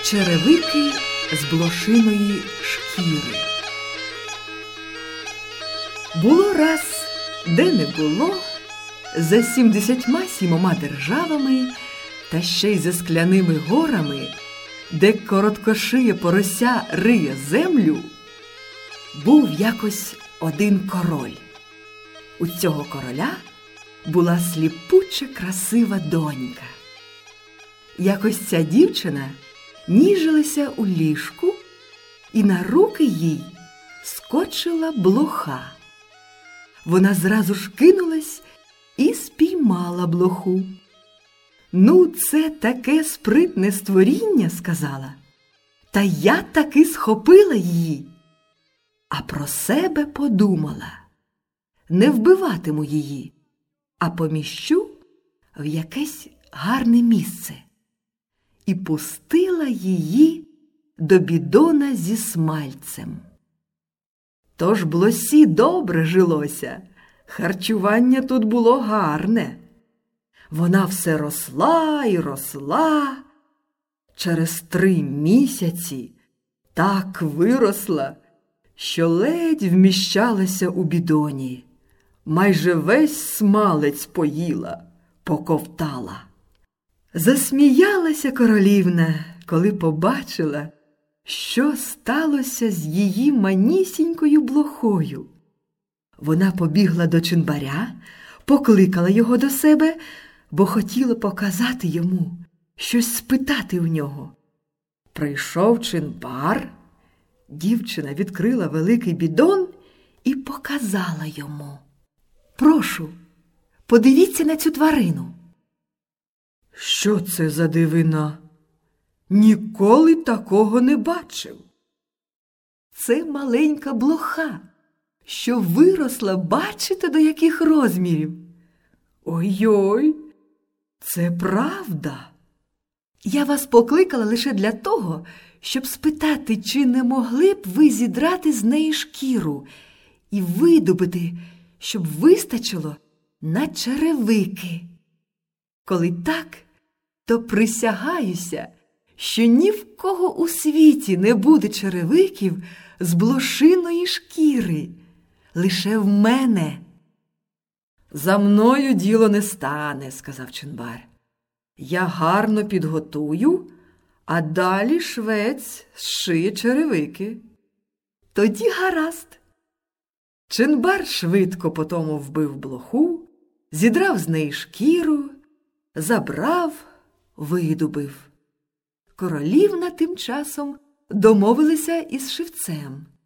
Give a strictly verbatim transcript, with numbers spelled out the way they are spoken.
Черевики з блошиної шкіри. Було раз, де не було, за сімдесятьма сімома державами, та ще й за скляними горами, де короткошиє порося риє землю, був якось один король. У цього короля була сліпуче красива донька. Якось ця дівчина ніжилася у ліжку, і на руки їй скочила блоха. Вона зразу ж кинулась і спіймала блоху. «Ну, це таке спритне створіння», – сказала, – «та я таки схопила її». А про себе подумала: не вбиватиму її, а поміщу в якесь гарне місце. І пустила її до бідона зі смальцем. Тож блосі добре жилося, харчування тут було гарне. Вона все росла і росла. Через три місяці так виросла, що ледь вміщалася у бідоні. Майже весь смалець поїла, поковтала. Засміялася королівна, коли побачила, що сталося з її манісінькою блохою. Вона побігла до Чинбаря, покликала його до себе, бо хотіла показати йому, щось спитати в нього. Прийшов Чинбар, дівчина відкрила великий бідон і показала йому. «Прошу, подивіться на цю тварину». «Що це за дивина? Ніколи такого не бачив». «Це маленька блоха, що виросла, бачите, до яких розмірів?» «Ой-ой, це правда». «Я вас покликала лише для того, щоб спитати, чи не могли б ви зідрати з неї шкіру і видобути, щоб вистачило на черевики. Коли так, то присягаюся, що ні в кого у світі не буде черевиків з блошиної шкіри, лише в мене». «За мною діло не стане», – сказав Чинбар. «Я гарно підготую, а далі швець зшиє черевики». «Тоді гаразд». Чинбар швидко потому вбив блоху, зідрав з неї шкіру, забрав, видобив. Королівна тим часом домовилася із шивцем.